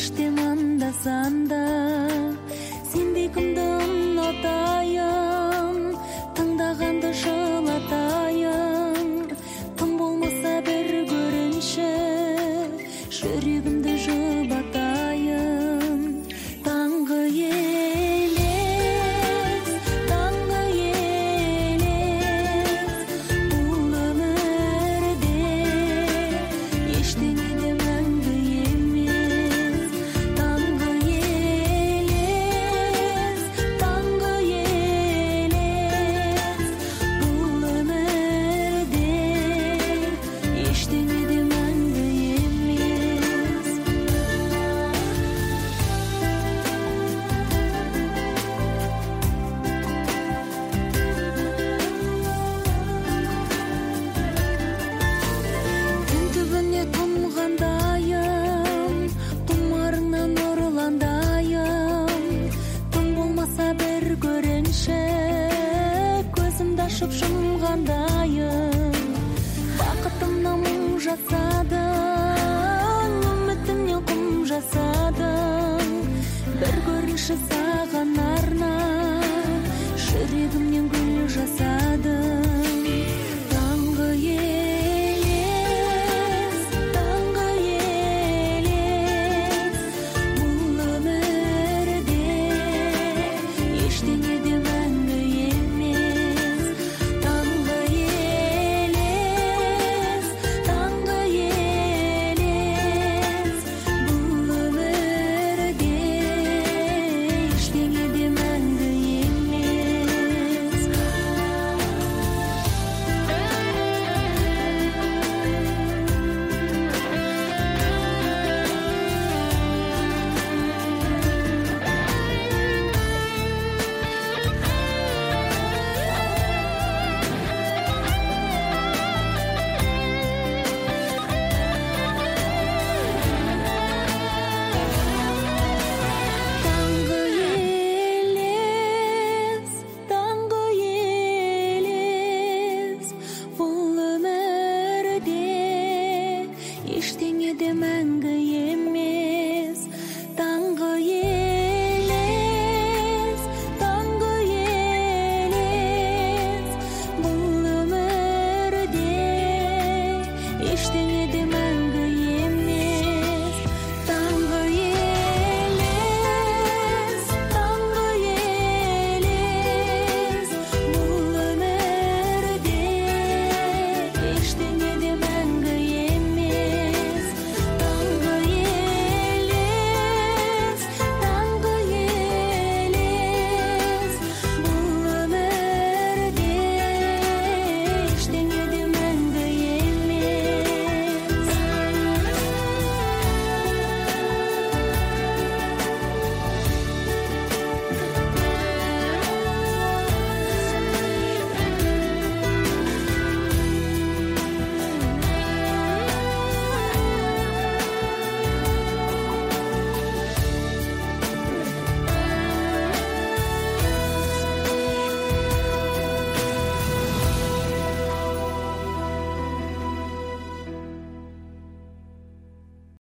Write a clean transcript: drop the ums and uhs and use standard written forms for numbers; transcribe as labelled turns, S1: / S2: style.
S1: иштем анда-санда, сенбей кімді ұнатайын, тыңдағанды жылатайын. Тым болмаса бір көрінші, жүрегімді жұбатайын. Таңғы елес, таңғы елес, бұл өмірде ештеңе де мәңгі емес. Таңғы елес, таңғы елес, бұл өмірде ештеңе де мәңгі емес. Күн түбіне тұнғандайым, тұмарыңнан нұрландайым. Тым болмаса бір көрінші, көзімді ашып жұмғандайым. Бақытымнан мұң жасадың, үмітімнен құм жасадың. Бір көрінші саған арнап, жүрегімнен гүл жасадың.